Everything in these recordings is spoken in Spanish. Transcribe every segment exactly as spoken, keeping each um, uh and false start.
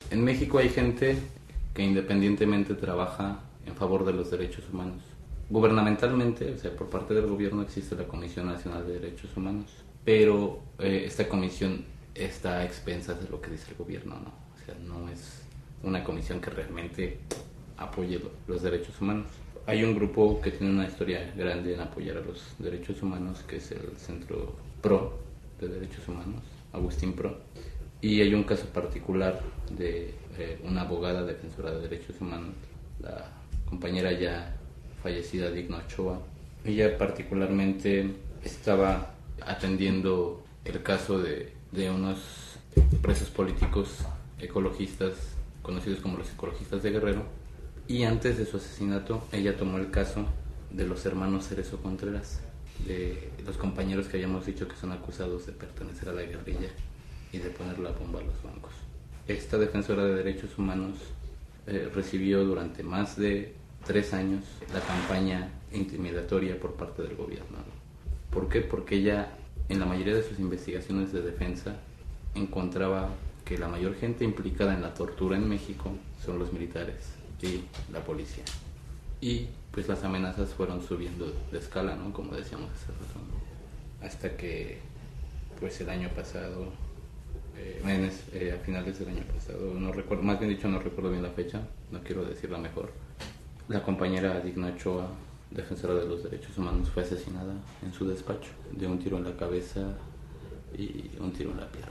En México hay gente que independientemente trabaja en favor de los derechos humanos. Gubernamentalmente, o sea, por parte del gobierno existe la Comisión Nacional de Derechos Humanos, pero eh, esta comisión está a expensas de lo que dice el gobierno, ¿no? O sea, no es una comisión que realmente apoye lo, los derechos humanos. Hay un grupo que tiene una historia grande en apoyar a los derechos humanos, que es el Centro PRO de Derechos Humanos, Agustín PRO, y hay un caso particular de eh, una abogada defensora de derechos humanos, la compañera ya fallecida Digna Ochoa. Ella particularmente estaba atendiendo el caso de, de unos presos políticos ecologistas, conocidos como los ecologistas de Guerrero, y antes de su asesinato ella tomó el caso de los hermanos Cerezo Contreras, de los compañeros que habíamos dicho que son acusados de pertenecer a la guerrilla y de poner la bomba a los bancos. Esta defensora de derechos humanos eh, recibió durante más de tres años la campaña intimidatoria por parte del gobierno. ¿Por qué? Porque ella, en la mayoría de sus investigaciones de defensa, encontraba que la mayor gente implicada en la tortura en México son los militares y la policía. Y pues las amenazas fueron subiendo de escala, ¿no? Como decíamos hace rato, ¿no? Hasta que pues el año pasado, eh, en, eh, a finales del año pasado, no recuerdo, más bien dicho no recuerdo bien la fecha, no quiero decirla mejor, la compañera Digna Ochoa, defensora de los derechos humanos, fue asesinada en su despacho de un tiro en la cabeza y un tiro en la pierna.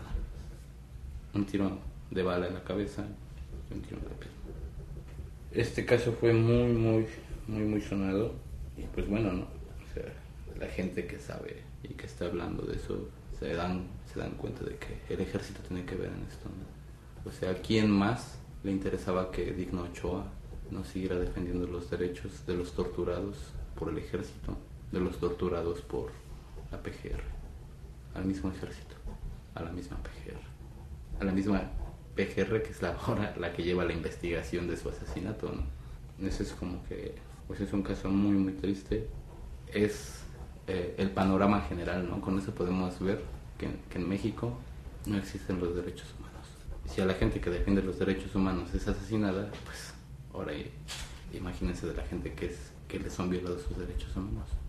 Un tiro de bala en la cabeza y un tiro en la pierna. Este caso fue muy, muy, muy, muy sonado y pues bueno, ¿no? O sea, la gente que sabe y que está hablando de eso se dan, se dan cuenta de que el ejército tiene que ver en esto, ¿no? O sea, ¿a quién más le interesaba que Digna Ochoa no siguiera defendiendo los derechos de los torturados por el ejército, de los torturados por la P G R, al mismo ejército, a la misma P G R, a la misma P G R que es la ahora la que lleva la investigación de su asesinato, ¿no? Ese es como que, pues es un caso muy muy triste, es eh, el panorama general, ¿no? Con eso podemos ver que, que en México no existen los derechos humanos. Y si a la gente que defiende los derechos humanos es asesinada, pues ahora imagínense de la gente que es que les son violados sus derechos humanos.